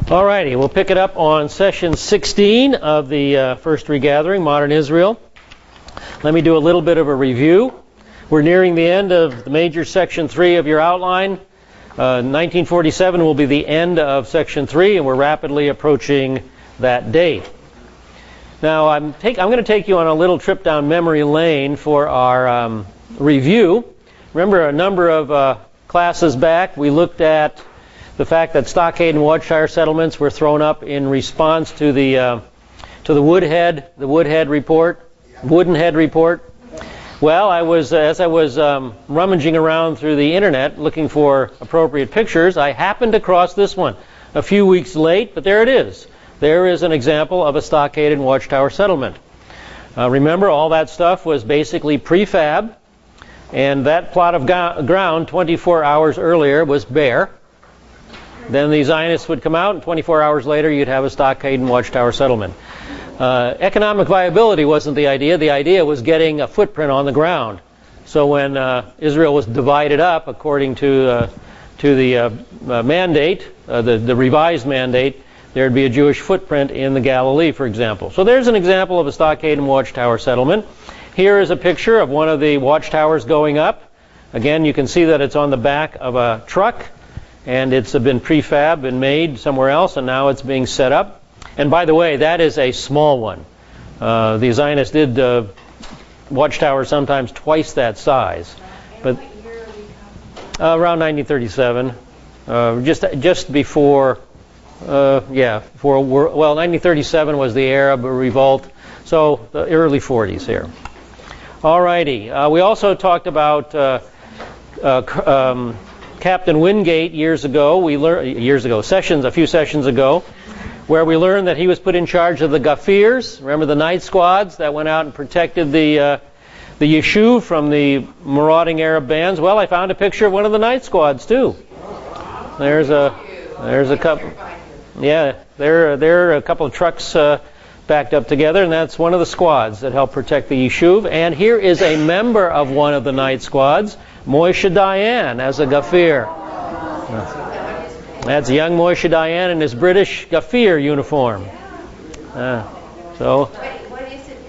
Alrighty, we'll pick it up on session 16 of the First Regathering, Modern Israel. Let me do a little bit of a review. We're nearing the end of the major section 3 of your outline. 1947 will be the end of section 3, and we're rapidly approaching that date. Now, I'm going to take you on a little trip down memory lane for our review. Remember, a number of classes back, we looked at the fact that stockade and watchtower settlements were thrown up in response to the Woodenhead report. Well, as I was rummaging around through the internet looking for appropriate pictures, I happened across this one a few weeks late, but there it is. There is an example of a stockade and watchtower settlement. Remember, all that stuff was basically prefab, and that plot of ground 24 hours earlier was bare. Then the Zionists would come out, and 24 hours later you'd have a stockade and watchtower settlement. Economic viability wasn't the idea. The idea was getting a footprint on the ground. So when Israel was divided up according to the mandate, the revised mandate, there'd be a Jewish footprint in the Galilee, for example. So there's an example of a stockade and watchtower settlement. Here is a picture of one of the watchtowers going up. Again, you can see that it's on the back of a truck. And it's been prefab and made somewhere else, and now it's being set up. And by the way, that is a small one. The Zionists did watchtowers sometimes twice that size. But around 1937, just before, 1937 was the Arab revolt, so the early 40s here. Alrighty, we also talked about Captain Wingate a few sessions ago, where we learned that he was put in charge of the Ghafirs. Remember the night squads that went out and protected the Yishuv from the marauding Arab bands? Well, I found a picture of one of the night squads too. There's a couple. Yeah, there are a couple of trucks backed up together, and that's one of the squads that helped protect the Yishuv. And here is a member of one of the night squads, Moshe Dayan, as a Ghafir. That's young Moshe Dayan in his British Ghafir uniform. What is it,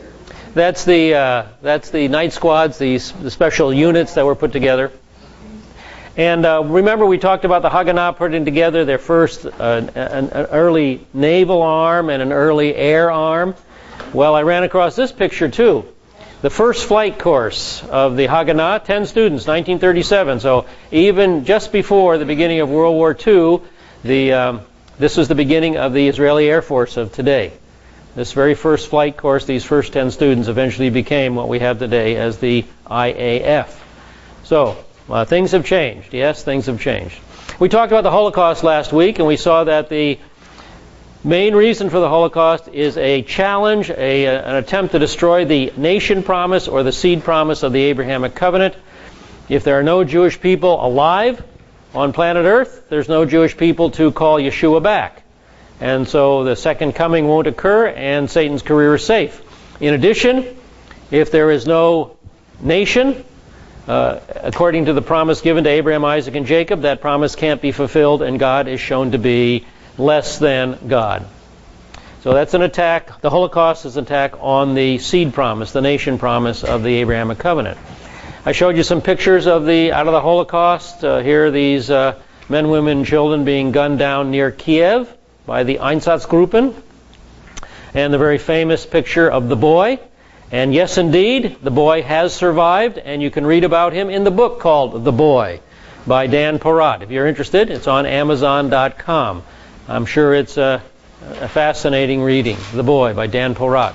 Ghafir? That's the night squads, the special units that were put together. And remember, we talked about the Haganah putting together their first an early naval arm and an early air arm. Well, I ran across this picture too. The first flight course of the Haganah, 10 students, 1937. So even just before the beginning of World War II, this was the beginning of the Israeli Air Force of today. This very first flight course, these first 10 students eventually became what we have today as the IAF. So things have changed. Yes, things have changed. We talked about the Holocaust last week, and we saw that the main reason for the Holocaust is a challenge, an attempt to destroy the nation promise or the seed promise of the Abrahamic covenant. If there are no Jewish people alive on planet Earth, there's no Jewish people to call Yeshua back. And so the second coming won't occur, and Satan's career is safe. In addition, if there is no nation, according to the promise given to Abraham, Isaac, and Jacob, that promise can't be fulfilled, and God is shown to be less than God. So that's an attack. The Holocaust is an attack on the seed promise, the nation promise of the Abrahamic covenant. I showed you some pictures out of the Holocaust. Here are these men, women, and children being gunned down near Kiev by the Einsatzgruppen. And the very famous picture of the boy. And yes, indeed, the boy has survived, and you can read about him in the book called The Boy by Dan Porat. If you're interested, it's on Amazon.com. I'm sure it's a fascinating reading, The Boy by Dan Porat.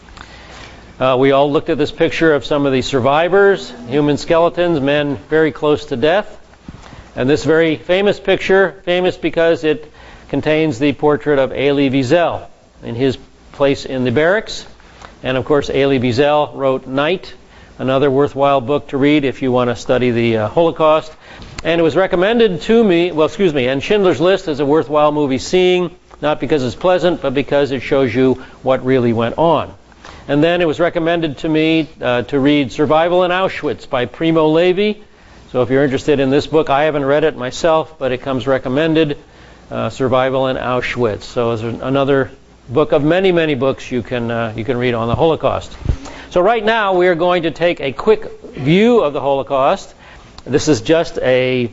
We all looked at this picture of some of the survivors, human skeletons, men very close to death. And this very famous picture, famous because it contains the portrait of Elie Wiesel in his place in the barracks. And of course, Elie Wiesel wrote Night, another worthwhile book to read if you want to study the Holocaust. And it was recommended to me, and Schindler's List is a worthwhile movie seeing, not because it's pleasant, but because it shows you what really went on. And then it was recommended to me to read Survival in Auschwitz by Primo Levi. So if you're interested in this book, I haven't read it myself, but it comes recommended. Survival in Auschwitz. So it's another book of many, many books you can read on the Holocaust. So right now we are going to take a quick view of the Holocaust. This is just a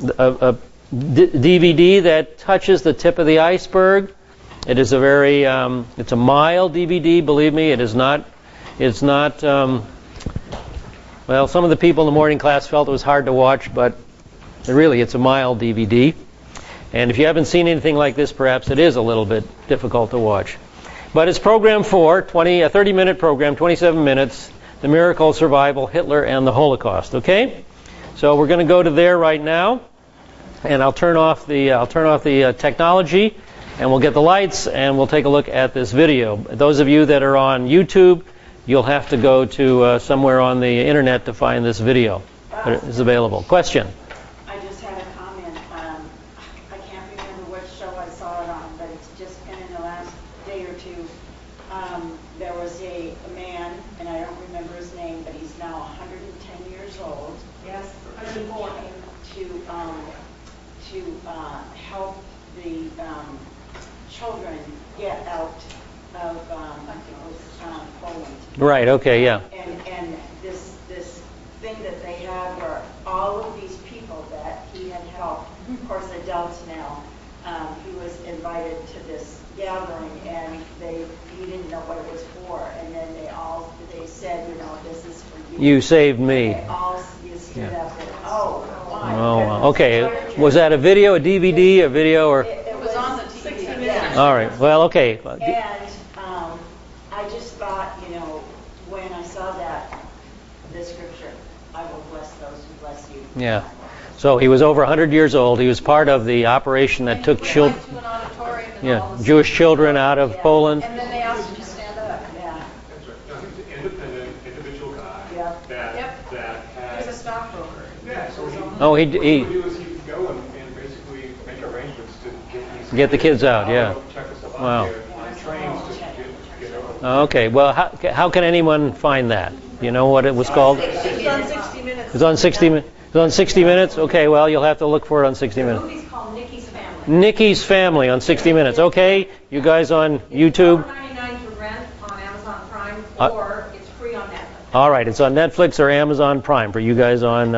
DVD that touches the tip of the iceberg. It is a very, it's a mild DVD, believe me. It's not, well, some of the people in the morning class felt it was hard to watch, but really it's a mild DVD. And if you haven't seen anything like this, perhaps it is a little bit difficult to watch. But it's program 4, a 30-minute program, 27 minutes, The Miracle of Survival, Hitler and the Holocaust. Okay? So we're going to go to there right now, and I'll turn off the technology, and we'll get the lights, and we'll take a look at this video. Those of you that are on YouTube, you'll have to go to somewhere on the internet to find this video. It is available. Question? I just had a comment. I can't remember which show I saw it on, but it's just been in the last day or two. There was a man, and I don't remember his name, but he's now 110 years old. Yes, he came to help the children get out of I think it was Poland. Right. Okay. Yeah. And this thing that they had were all of these people that he had helped, of course adults now. He was invited to this gathering, and he didn't know what it was for, and then they said, this is for you. You saved me. They all stood up and, my goodness. Okay. Was that a video, a DVD, a video, or? It was on the 60 Minutes. Yeah. All right. Well, okay. And I just thought, when I saw this scripture, I will bless those who bless you. Yeah. So he was over 100 years old. He was part of the operation that took children, Jewish children out of Poland. And then they asked him to stand up. Yeah. That's right. He's an independent individual guy that had. He's a stockbroker. Yeah. So he Oh, what he would do is he would go and basically make arrangements to get the kids out. Yeah. Wow. On trains to get over. Okay. Well, how can anyone find that? You know what it was called? It's on 60 Minutes. It's on 60 Minutes. It's on 60 Minutes? Okay, well, you'll have to look for it on 60 Minutes. The movie's called Nikki's Family. Nikki's Family on 60 Minutes. Okay, you guys on YouTube? $4.99 to rent on Amazon Prime, or it's free on Netflix. All right, it's on Netflix or Amazon Prime for you guys on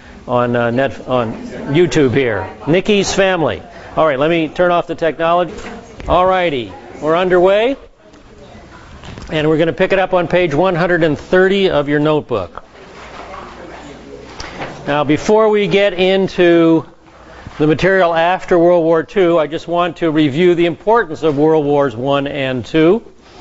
YouTube here. Nikki's Family. All right, let me turn off the technology. All righty, we're underway, and we're going to pick it up on page 130 of your notebook. Now, before we get into the material after World War II, I just want to review the importance of World Wars I and II.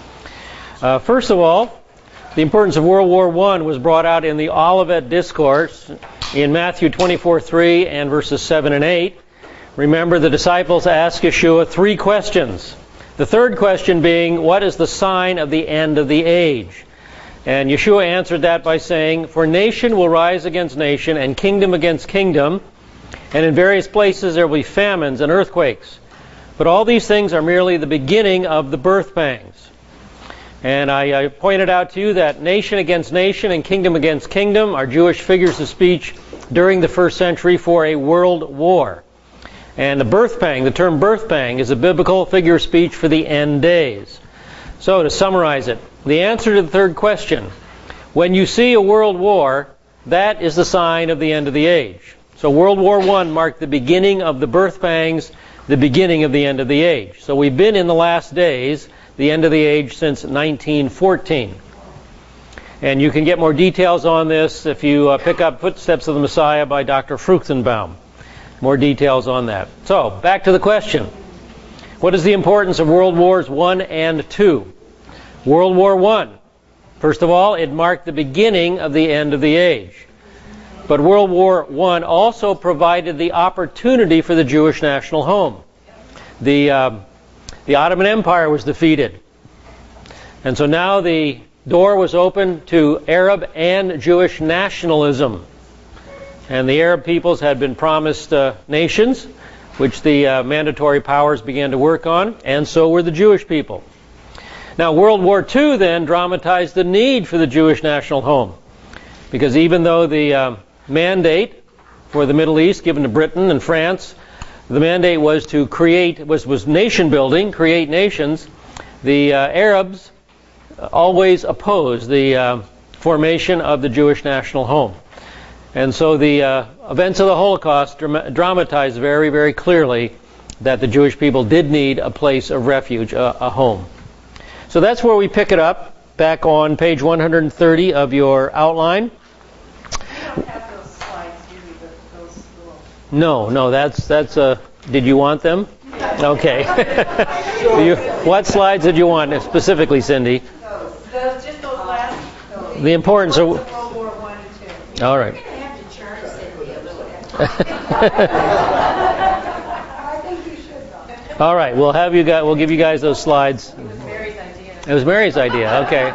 First of all, the importance of World War I was brought out in the Olivet Discourse in Matthew 24:3 and verses 7 and 8. Remember, the disciples asked Yeshua 3 questions. The third question being, what is the sign of the end of the age? And Yeshua answered that by saying, for nation will rise against nation and kingdom against kingdom, and in various places there will be famines and earthquakes. But all these things are merely the beginning of the birth pangs. And I pointed out to you that nation against nation and kingdom against kingdom are Jewish figures of speech during the first century for a world war. And the birth pang, the term birth pang, is a biblical figure of speech for the end days. So to summarize it, the answer to the third question, when you see a world war, that is the sign of the end of the age. So World War I marked the beginning of the birth pangs, the beginning of the end of the age. So we've been in the last days, the end of the age, since 1914. And you can get more details on this if you pick up Footsteps of the Messiah by Dr. Fruchtenbaum. More details on that. So, back to the question. What is the importance of World Wars I and II? World War I. First of all, it marked the beginning of the end of the age. But World War I also provided the opportunity for the Jewish national home. The Ottoman Empire was defeated. And so now the door was open to Arab and Jewish nationalism. And the Arab peoples had been promised nations, which the mandatory powers began to work on, and so were the Jewish people. Now, World War II then dramatized the need for the Jewish national home, because even though the mandate for the Middle East given to Britain and France The mandate was to was nation building, create nations. The Arabs always opposed the formation of the Jewish national home. And so the events of the Holocaust dramatized very, very clearly that the Jewish people did need a place of refuge, a home. So that's where we pick it up, back on page 130 of your outline. You don't have those slides, do you? Those little... No, that's did you want them? Okay. What slides did you want specifically, Cindy? Those, just those last... The importance of... World War I and II. All right. You're going to have to charge Cindy a little bit. I think you should, though. All right, we'll give you guys those slides. It was Mary's idea. It was Mary's idea. Okay.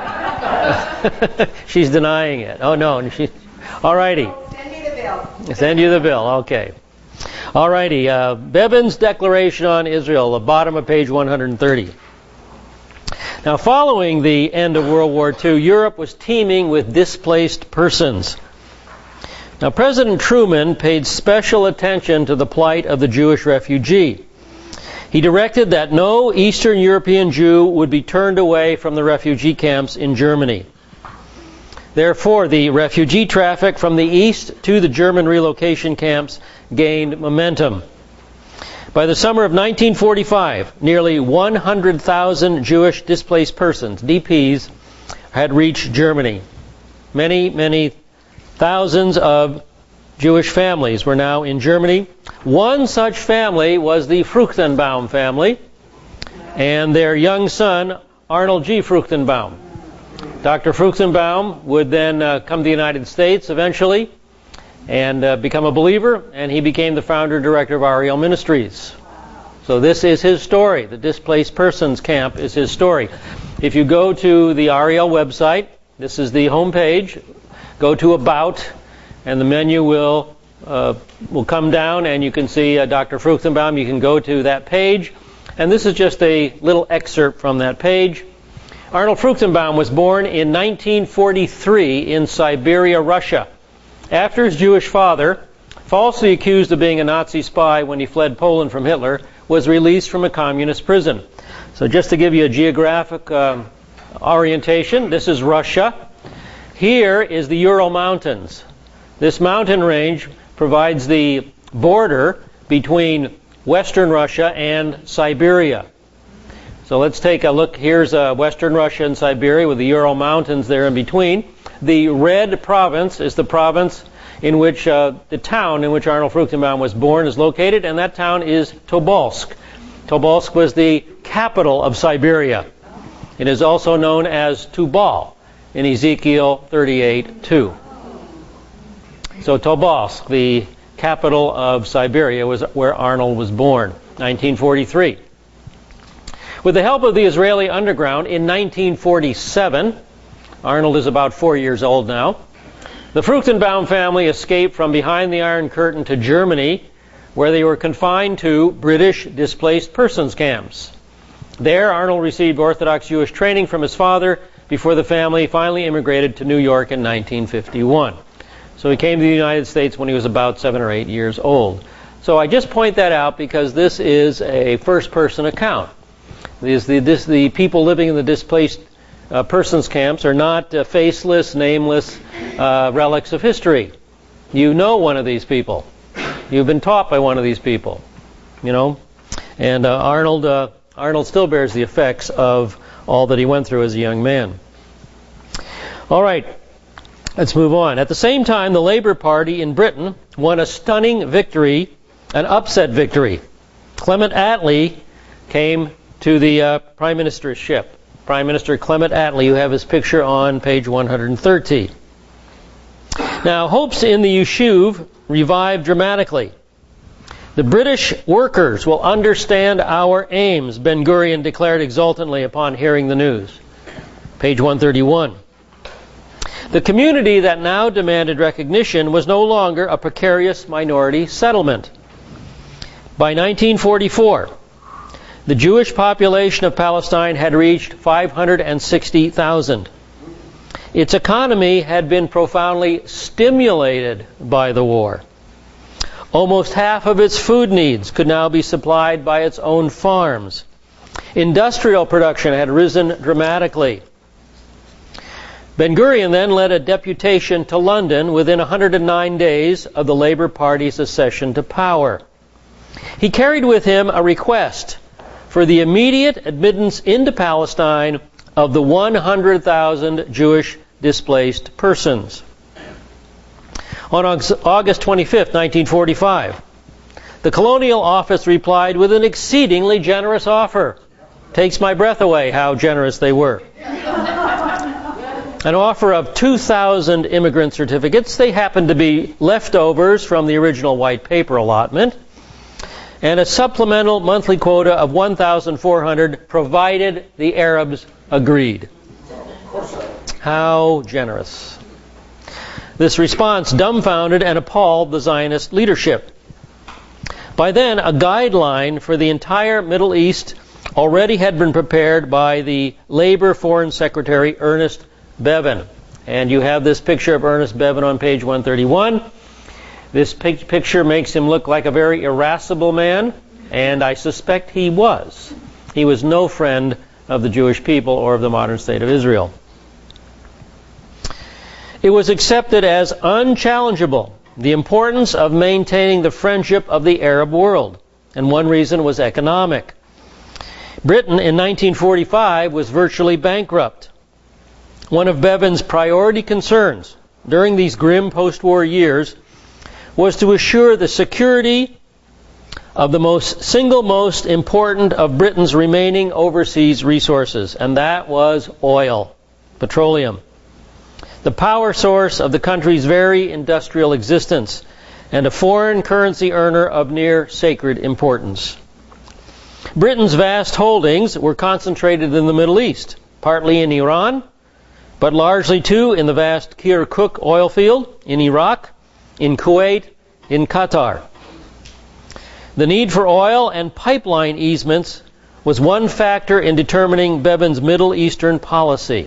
She's denying it. Oh no, all righty. Send you the bill. Send you the bill. Okay. All righty. Bebin's Declaration on Israel, the bottom of page 130. Now, following the end of World War II, Europe was teeming with displaced persons. Now, President Truman paid special attention to the plight of the Jewish refugee. He directed that no Eastern European Jew would be turned away from the refugee camps in Germany. Therefore, the refugee traffic from the east to the German relocation camps gained momentum. By the summer of 1945, nearly 100,000 Jewish displaced persons, DPs, had reached Germany. Many thousands of Jewish families were now in Germany. One such family was the Fruchtenbaum family and their young son, Arnold G. Fruchtenbaum. Dr. Fruchtenbaum would then come to the United States eventually and become a believer, and he became the founder and director of Ariel Ministries. So this is his story. The Displaced Persons Camp is his story. If you go to the Ariel website, this is the home page, go to About, and the menu will come down, and you can see Dr. Fruchtenbaum. You can go to that page, and this is just a little excerpt from that page. Arnold Fruchtenbaum was born in 1943 in Siberia, Russia. After his Jewish father, falsely accused of being a Nazi spy when he fled Poland from Hitler, was released from a communist prison. So just to give you a geographic orientation, this is Russia. Here is the Ural Mountains. This mountain range provides the border between Western Russia and Siberia. So let's take a look. Here's Western Russia and Siberia with the Ural Mountains there in between. The red province is the province in which the town in which Arnold Fruchtenbaum was born is located, and that town is Tobolsk. Tobolsk was the capital of Siberia. It is also known as Tubal in Ezekiel 38:2. So Tobolsk, the capital of Siberia, was where Arnold was born, 1943. With the help of the Israeli underground in 1947, Arnold is about 4 years old now, the Fruchtenbaum family escaped from behind the Iron Curtain to Germany, where they were confined to British displaced persons camps. There, Arnold received Orthodox Jewish training from his father before the family finally immigrated to New York in 1951. So he came to the United States when he was about 7 or 8 years old. So I just point that out because this is a first-person account. The people living in the displaced persons camps are not faceless, nameless relics of history. You know one of these people. You've been taught by one of these people. You know, and Arnold still bears the effects of all that he went through as a young man. All right, let's move on. At the same time, the Labour Party in Britain won a stunning victory, an upset victory. Clement Attlee came to the Prime Ministership. Prime Minister Clement Attlee, you have his picture on page 130. Now, hopes in the Yishuv revived dramatically. The British workers will understand our aims, Ben-Gurion declared exultantly upon hearing the news. Page 131. The community that now demanded recognition was no longer a precarious minority settlement. By 1944, the Jewish population of Palestine had reached 560,000. Its economy had been profoundly stimulated by the war. Almost half of its food needs could now be supplied by its own farms. Industrial production had risen dramatically. Ben-Gurion then led a deputation to London within 109 days of the Labour Party's accession to power. He carried with him a request for the immediate admittance into Palestine of the 100,000 Jewish displaced persons. On August 25, 1945, the Colonial Office replied with an exceedingly generous offer. Takes my breath away how generous they were. An offer of 2,000 immigrant certificates. They happened to be leftovers from the original white paper allotment. And a supplemental monthly quota of 1,400 provided the Arabs agreed. How generous. This response dumbfounded and appalled the Zionist leadership. By then, a guideline for the entire Middle East already had been prepared by the Labor Foreign Secretary Ernest Bevin. And you have this picture of Ernest Bevin on page 131. This picture makes him look like a very irascible man, and I suspect he was. He was no friend of the Jewish people or of the modern state of Israel. It was accepted as unchallengeable the importance of maintaining the friendship of the Arab world, and one reason was economic. Britain in 1945 was virtually bankrupt. One of Bevin's priority concerns during these grim post-war years was to assure the security of the single most important of Britain's remaining overseas resources, and that was oil, petroleum, the power source of the country's very industrial existence, and a foreign currency earner of near sacred importance. Britain's vast holdings were concentrated in the Middle East, partly in Iran, but largely too in the vast Kirkuk oil field, in Iraq, in Kuwait, in Qatar. The need for oil and pipeline easements was one factor in determining Bevin's Middle Eastern policy.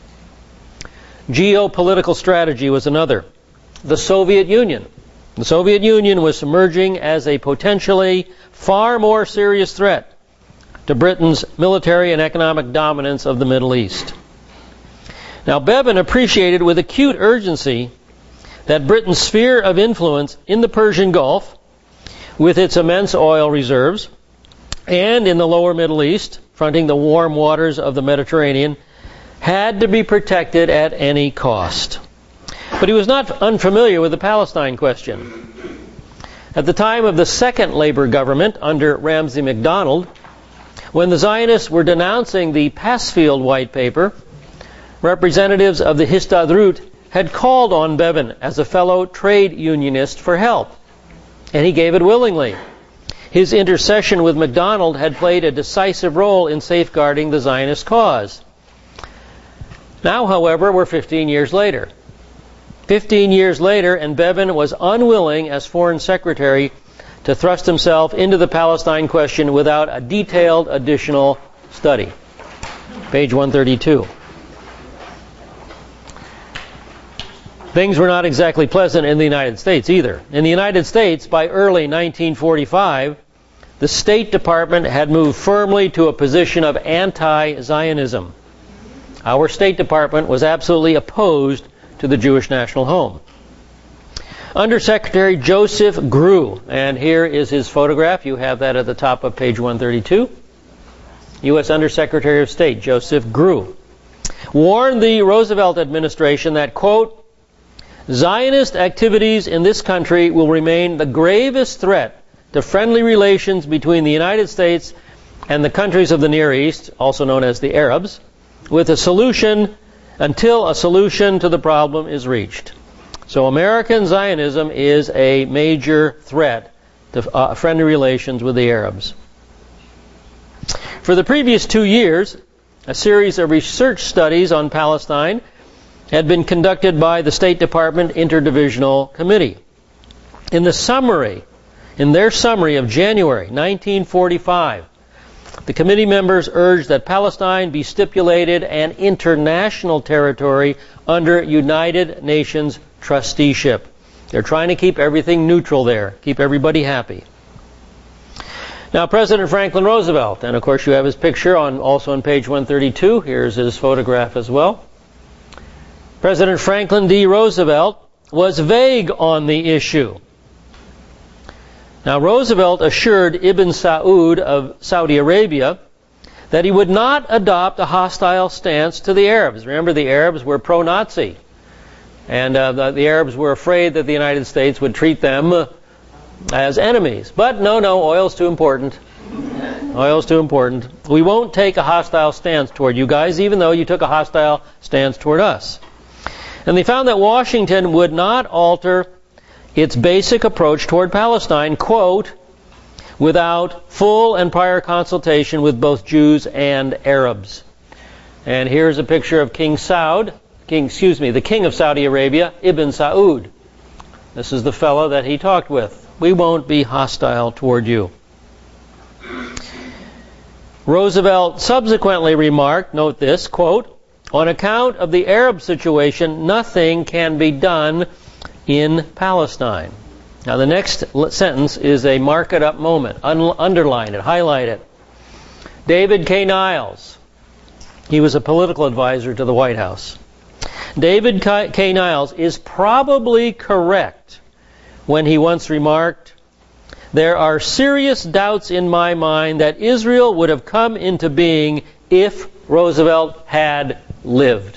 Geopolitical strategy was another. The Soviet Union. The Soviet Union was emerging as a potentially far more serious threat to Britain's military and economic dominance of the Middle East. Now, Bevin appreciated with acute urgency that Britain's sphere of influence in the Persian Gulf, with its immense oil reserves, and in the lower Middle East, fronting the warm waters of the Mediterranean, had to be protected at any cost. But he was not unfamiliar with the Palestine question. At the time of the second Labour government under Ramsay MacDonald, when the Zionists were denouncing the Passfield White Paper, representatives of the Histadrut had called on Bevin as a fellow trade unionist for help, and he gave it willingly. His intercession with MacDonald had played a decisive role in safeguarding the Zionist cause. Now, however, we're 15 years later. 15 years later, and Bevin was unwilling, as Foreign Secretary, to thrust himself into the Palestine question without a detailed additional study. Page 132. Things were not exactly pleasant in the United States either. In the United States, by early 1945, the State Department had moved firmly to a position of anti-Zionism. Our State Department was absolutely opposed to the Jewish national home. Undersecretary Joseph Grew, and here is his photograph. You have that at the top of page 132. U.S. Undersecretary of State Joseph Grew warned the Roosevelt administration that, quote, Zionist activities in this country will remain the gravest threat to friendly relations between the United States and the countries of the Near East, also known as the Arabs, with a solution until a solution to the problem is reached. So American Zionism is a major threat to friendly relations with the Arabs. For the previous 2 years, a series of research studies on Palestine had been conducted by the State Department Interdivisional Committee. In their summary of January 1945, the committee members urged that Palestine be stipulated an international territory under United Nations trusteeship They're trying to keep everything neutral there, keep everybody happy. Now, President Franklin Roosevelt, and of course you have his picture also on page 132. Here's his photograph as well. President Franklin D. Roosevelt was vague on the issue. Now, Roosevelt assured Ibn Saud of Saudi Arabia that he would not adopt a hostile stance to the Arabs. Remember, the Arabs were pro-Nazi. And the Arabs were afraid that the United States would treat them as enemies. But no, oil's too important. Oil's too important. We won't take a hostile stance toward you guys, even though you took a hostile stance toward us. And they found that Washington would not alter its basic approach toward Palestine, quote, without full and prior consultation with both Jews and Arabs. And here's a picture of the king of Saudi Arabia, Ibn Saud. This is the fellow that he talked with. We won't be hostile toward you. Roosevelt subsequently remarked, note this, quote, on account of the Arab situation, nothing can be done in Palestine. Now the next sentence is a mark it up moment. Underline it, highlight it. David K. Niles. He was a political advisor to the White House. David K. Niles is probably correct when he once remarked, there are serious doubts in my mind that Israel would have come into being if Roosevelt had lived.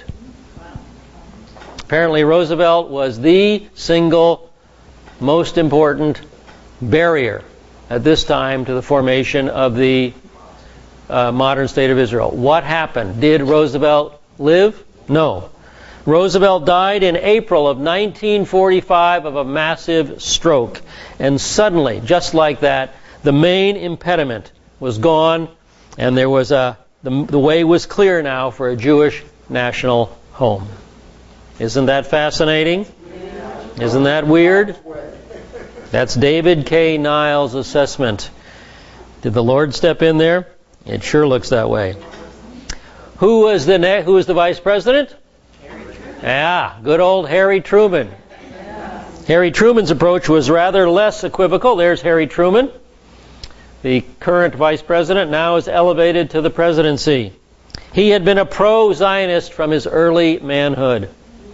Apparently Roosevelt was the single most important barrier at this time to the formation of the modern state of Israel. What happened? Did Roosevelt live? No. Roosevelt died in April of 1945 of a massive stroke. And suddenly, just like that, the main impediment was gone, and there was the way was clear now for a Jewish national home. Isn't that fascinating? Isn't that weird? That's David K. Niles' assessment. Did the Lord step in there? It sure looks that way. Who was the vice president? Yeah, good old Harry Truman. Harry Truman's approach was rather less equivocal. There's Harry Truman. The current vice president now is elevated to the presidency. He had been a pro-Zionist from his early manhood.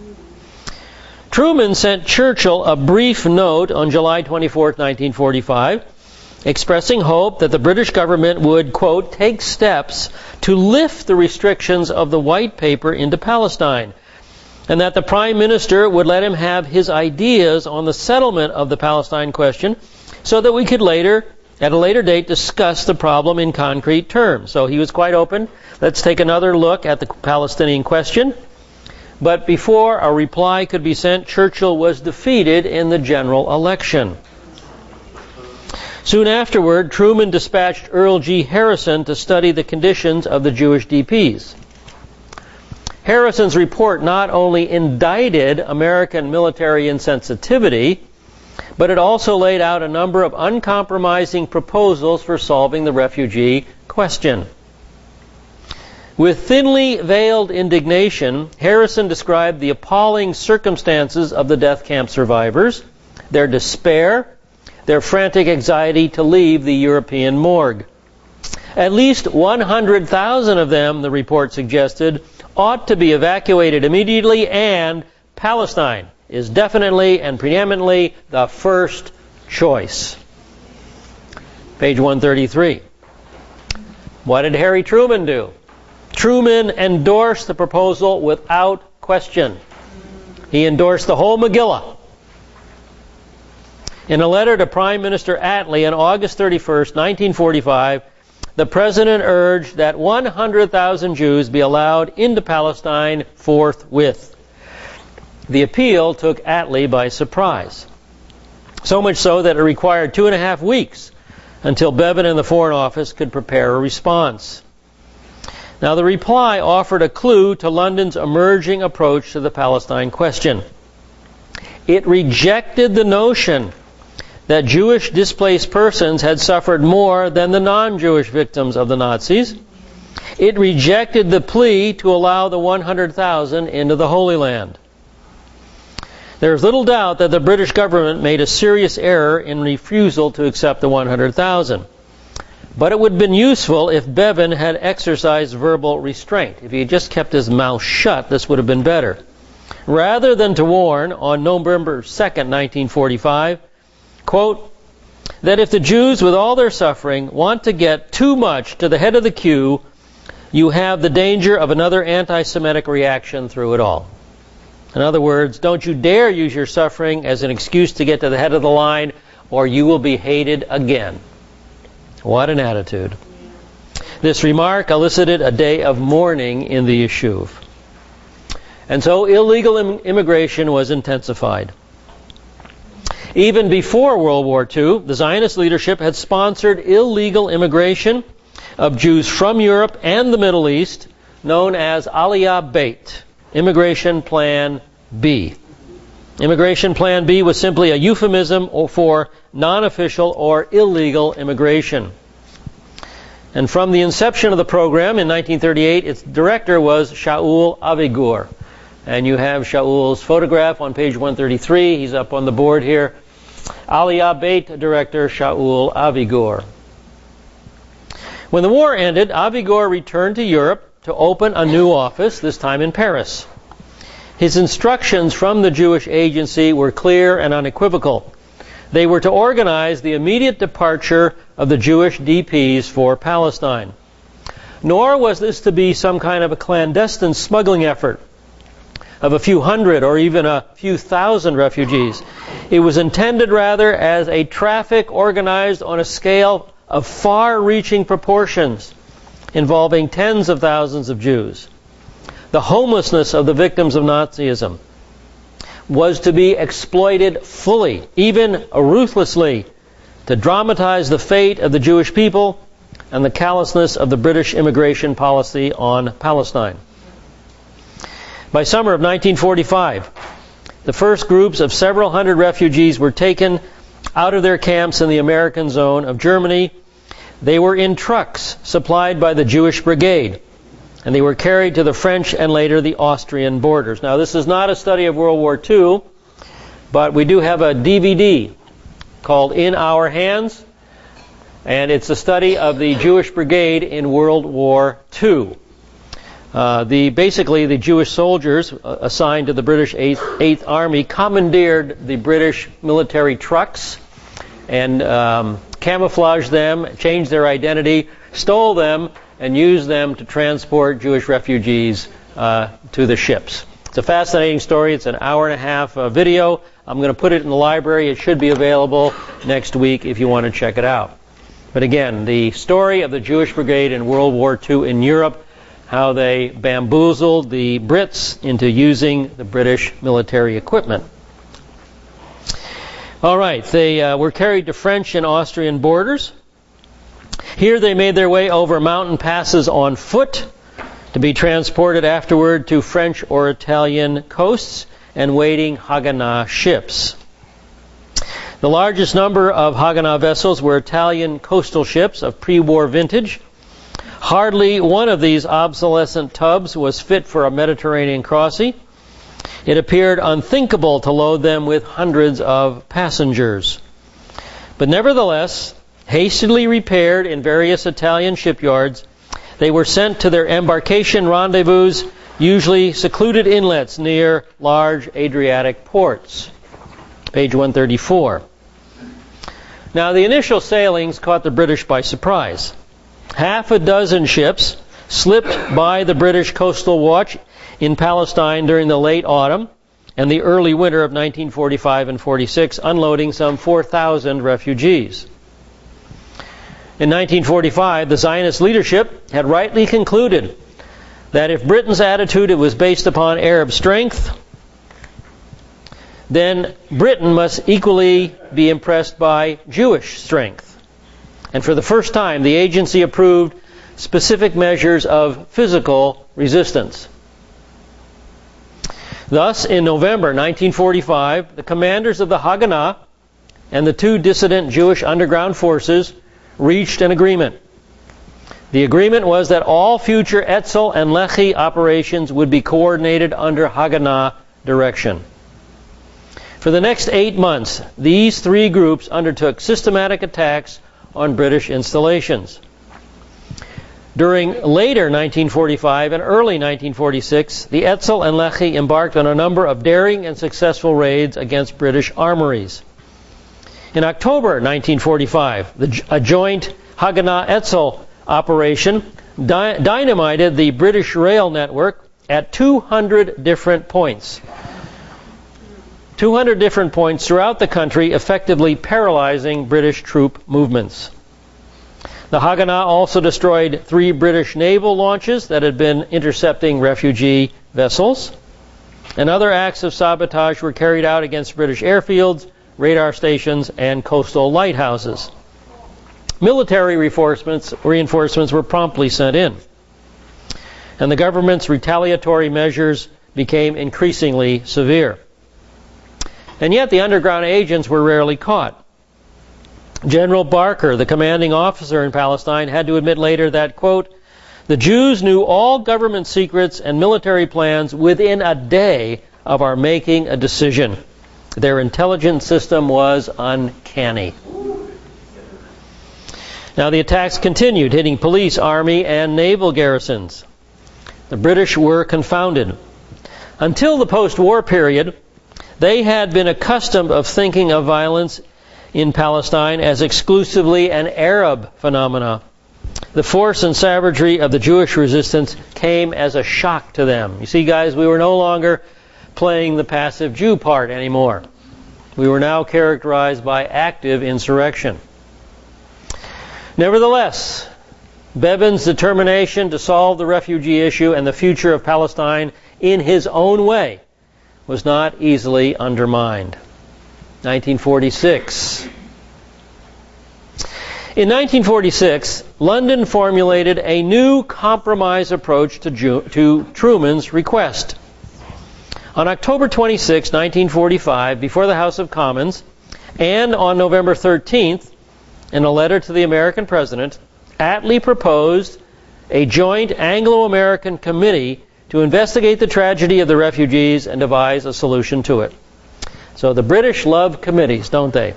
Truman sent Churchill a brief note on July 24, 1945, expressing hope that the British government would, quote, take steps to lift the restrictions of the White Paper into Palestine, and that the Prime Minister would let him have his ideas on the settlement of the Palestine question so that we could at a later date, discuss the problem in concrete terms. So he was quite open. Let's take another look at the Palestinian question. But before a reply could be sent, Churchill was defeated in the general election. Soon afterward, Truman dispatched Earl G. Harrison to study the conditions of the Jewish DPs. Harrison's report not only indicted American military insensitivity, but it also laid out a number of uncompromising proposals for solving the refugee question. With thinly veiled indignation, Harrison described the appalling circumstances of the death camp survivors, their despair, their frantic anxiety to leave the European morgue. At least 100,000 of them, the report suggested, ought to be evacuated immediately, and Palestine is definitely and preeminently the first choice. Page 133. What did Harry Truman do? Truman endorsed the proposal without question. He endorsed the whole Megillah. In a letter to Prime Minister Attlee on August 31st, 1945, the President urged that 100,000 Jews be allowed into Palestine forthwith. The appeal took Attlee by surprise. So much so that it required 2.5 weeks until Bevin and the Foreign Office could prepare a response. Now, the reply offered a clue to London's emerging approach to the Palestine question. It rejected the notion that Jewish displaced persons had suffered more than the non-Jewish victims of the Nazis. It rejected the plea to allow the 100,000 into the Holy Land. There is little doubt that the British government made a serious error in refusal to accept the 100,000. But it would have been useful if Bevan had exercised verbal restraint. If he had just kept his mouth shut, this would have been better. Rather than to warn on November 2nd, 1945, quote, that if the Jews, with all their suffering, want to get too much to the head of the queue, you have the danger of another anti-Semitic reaction through it all. In other words, don't you dare use your suffering as an excuse to get to the head of the line, or you will be hated again. What an attitude. This remark elicited a day of mourning in the Yishuv. And so illegal immigration was intensified. Even before World War II, the Zionist leadership had sponsored illegal immigration of Jews from Europe and the Middle East, known as Aliyah Beit, Immigration Plan B. Immigration Plan B was simply a euphemism for non-official or illegal immigration. And from the inception of the program in 1938, its director was Shaul Avigur. And you have Shaul's photograph on page 133. He's up on the board here. Aliyah Beit director Shaul Avigur. When the war ended, Avigur returned to Europe to open a new office, this time in Paris. His instructions from the Jewish Agency were clear and unequivocal. They were to organize the immediate departure of the Jewish DPs for Palestine. Nor was this to be some kind of a clandestine smuggling effort of a few hundred or even a few thousand refugees. It was intended rather as a traffic organized on a scale of far-reaching proportions, involving tens of thousands of Jews. The homelessness of the victims of Nazism was to be exploited fully, even ruthlessly, to dramatize the fate of the Jewish people and the callousness of the British immigration policy on Palestine. By summer of 1945, the first groups of several hundred refugees were taken out of their camps in the American zone of Germany. They were in trucks supplied by the Jewish Brigade, and they were carried to the French and later the Austrian borders. Now, this is not a study of World War II, but we do have a DVD called In Our Hands, and it's a study of the Jewish Brigade in World War II. Basically, the Jewish soldiers assigned to the British 8th Army commandeered the British military trucks and camouflaged them, changed their identity, stole them, and used them to transport Jewish refugees to the ships. It's a fascinating story. It's an hour-and-a-half video. I'm going to put it in the library. It should be available next week if you want to check it out. But again, the story of the Jewish Brigade in World War II in Europe, how they bamboozled the Brits into using the British military equipment. All right, they were carried to French and Austrian borders. Here they made their way over mountain passes on foot to be transported afterward to French or Italian coasts and waiting Haganah ships. The largest number of Haganah vessels were Italian coastal ships of pre-war vintage. Hardly one of these obsolescent tubs was fit for a Mediterranean crossing. It appeared unthinkable to load them with hundreds of passengers. But nevertheless, hastily repaired in various Italian shipyards, they were sent to their embarkation rendezvous, usually secluded inlets near large Adriatic ports. Page 134. Now, the initial sailings caught the British by surprise. Half a dozen ships slipped by the British coastal watch in Palestine during the late autumn and the early winter of 1945 and 46, unloading some 4,000 refugees. In 1945, the Zionist leadership had rightly concluded that if Britain's attitude was based upon Arab strength, then Britain must equally be impressed by Jewish strength. And for the first time, the agency approved specific measures of physical resistance. Thus, in November 1945, the commanders of the Haganah and the two dissident Jewish underground forces reached an agreement. The agreement was that all future Etzel and Lehi operations would be coordinated under Haganah direction. For the next 8 months, these three groups undertook systematic attacks on British installations. During later 1945 and early 1946, the Etzel and Lecce embarked on a number of daring and successful raids against British armories. In October 1945, a joint Haganah-Etzel operation dynamited the British rail network at 200 different points. 200 different points throughout the country, effectively paralyzing British troop movements. The Haganah also destroyed 3 British naval launches that had been intercepting refugee vessels. And other acts of sabotage were carried out against British airfields, radar stations, and coastal lighthouses. Military reinforcements were promptly sent in. And the government's retaliatory measures became increasingly severe. And yet the underground agents were rarely caught. General Barker, the commanding officer in Palestine, had to admit later that, quote, "The Jews knew all government secrets and military plans within a day of our making a decision. Their intelligence system was uncanny." Now the attacks continued, hitting police, army, and naval garrisons. The British were confounded. Until the post-war period, they had been accustomed of thinking of violence in Palestine as exclusively an Arab phenomena. The force and savagery of the Jewish resistance came as a shock to them. You see, guys, we were no longer playing the passive Jew part anymore. We were now characterized by active insurrection. Nevertheless, Bevin's determination to solve the refugee issue and the future of Palestine in his own way was not easily undermined. 1946. In 1946, London formulated a new compromise approach to Truman's request. On October 26, 1945, before the House of Commons, and on November 13th, in a letter to the American president, Attlee proposed a joint Anglo-American committee to investigate the tragedy of the refugees and devise a solution to it. So the British love committees, don't they?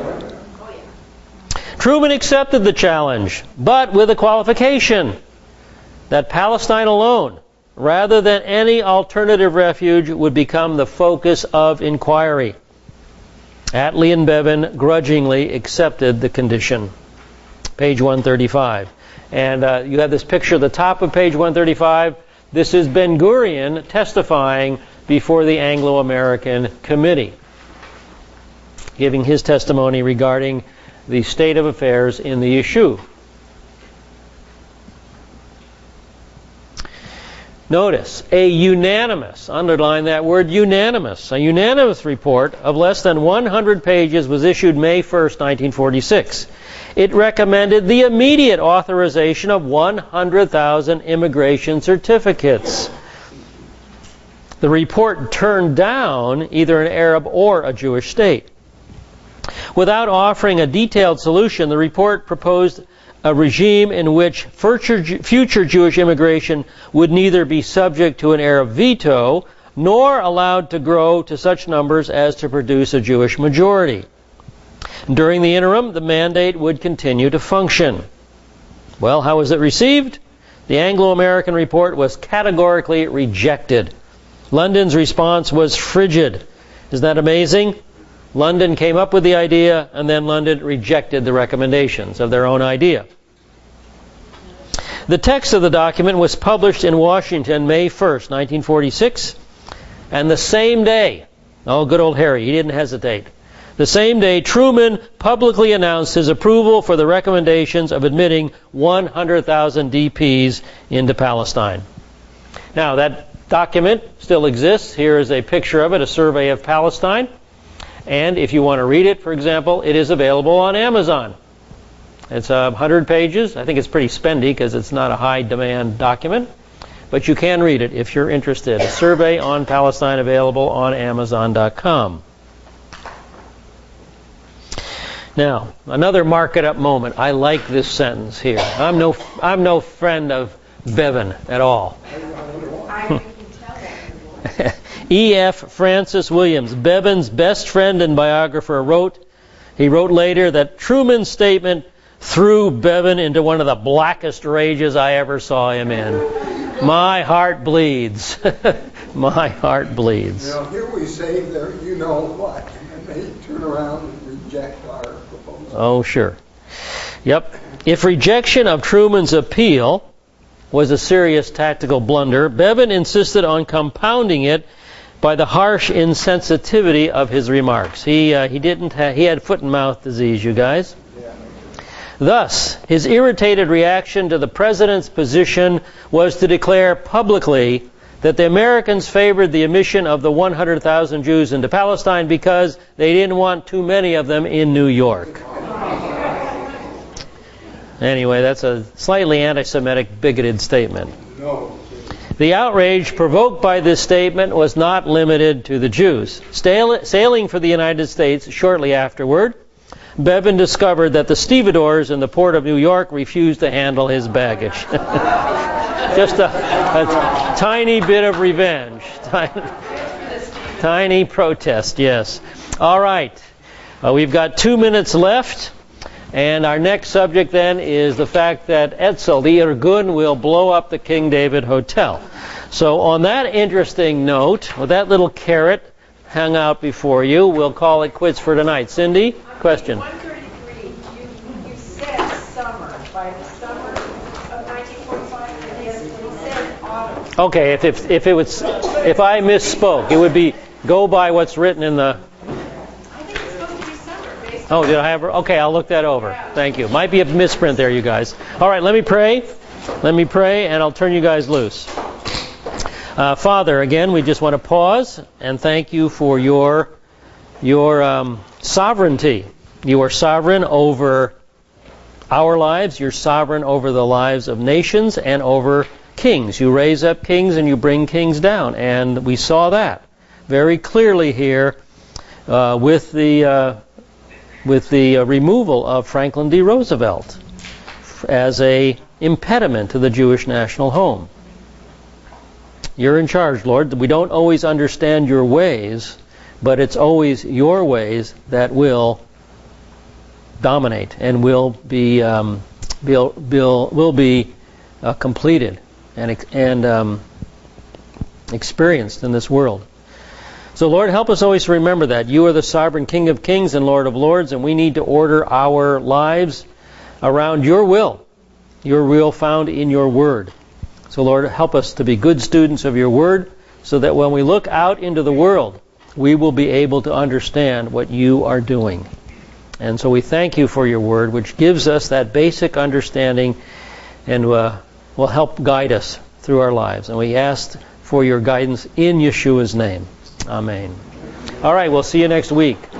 Truman accepted the challenge, but with a qualification that Palestine alone, rather than any alternative refuge, would become the focus of inquiry. Attlee and Bevin grudgingly accepted the condition. Page 135. And you have this picture at the top of page 135. This is Ben-Gurion testifying before the Anglo-American Committee, giving his testimony regarding the state of affairs in the issue. Notice, a unanimous, underline that word unanimous, a unanimous report of less than 100 pages was issued May 1st, 1946. It recommended the immediate authorization of 100,000 immigration certificates. The report turned down either an Arab or a Jewish state. Without offering a detailed solution, the report proposed a regime in which future Jewish immigration would neither be subject to an Arab veto nor allowed to grow to such numbers as to produce a Jewish majority. During the interim, the mandate would continue to function. Well, how was it received? The Anglo-American report was categorically rejected. London's response was frigid. Isn't that amazing? London came up with the idea, and then London rejected the recommendations of their own idea. The text of the document was published in Washington May 1st, 1946, and the same day, oh, good old Harry, he didn't hesitate. The same day, Truman publicly announced his approval for the recommendations of admitting 100,000 DPs into Palestine. Now, that document still exists. Here is a picture of it, a survey of Palestine. And if you want to read it, for example, it is available on Amazon. It's 100 pages. I think it's pretty spendy because it's not a high-demand document. But you can read it if you're interested. A survey on Palestine available on Amazon.com. Now, another mark it up moment. I like this sentence here. I'm no friend of Bevin at all. E.F. Francis Williams, Bevan's best friend and biographer, wrote later that Truman's statement threw Bevan into one of the blackest rages I ever saw him in. My heart bleeds. My heart bleeds. Now, here we say there, you know what, and they turn around and reject our proposal. Oh, sure. Yep. If rejection of Truman's appeal was a serious tactical blunder, Bevan insisted on compounding it by the harsh insensitivity of his remarks. He had foot and mouth disease, you guys. Thus, his irritated reaction to the president's position was to declare publicly that the Americans favored the admission of the 100,000 Jews into Palestine because they didn't want too many of them in New York. Anyway, that's a slightly anti-Semitic, bigoted statement. No. The outrage provoked by this statement was not limited to the Jews. Sailing for the United States shortly afterward, Bevan discovered that the stevedores in the port of New York refused to handle his baggage. Just a tiny bit of revenge. Tiny protest, yes. All right. We've got 2 minutes left. And our next subject then is the fact that Etzel, the Irgun, will blow up the King David Hotel. So on that interesting note, with that little carrot hung out before you, we'll call it quits for tonight. Cindy, question? 133, you said summer. By the summer of 1945, yes, you said autumn. Okay, if I misspoke, it would be go by what's written in the... Oh, did I have her? Okay, I'll look that over. Thank you. Might be a misprint there, you guys. All right, let me pray. And I'll turn you guys loose. Father, again, we just want to pause and thank you for your sovereignty. You are sovereign over our lives. You're sovereign over the lives of nations and over kings. You raise up kings and you bring kings down. And we saw that very clearly here with the removal of Franklin D. Roosevelt as a impediment to the Jewish national home. You're in charge, Lord. We don't always understand your ways, but it's always your ways that will dominate and will be completed and experienced in this world. So, Lord, help us always to remember that. You are the sovereign King of kings and Lord of lords, and we need to order our lives around your will found in your word. So, Lord, help us to be good students of your word so that when we look out into the world, we will be able to understand what you are doing. And so we thank you for your word, which gives us that basic understanding and will help guide us through our lives. And we ask for your guidance in Yeshua's name. Amen. All right, we'll see you next week.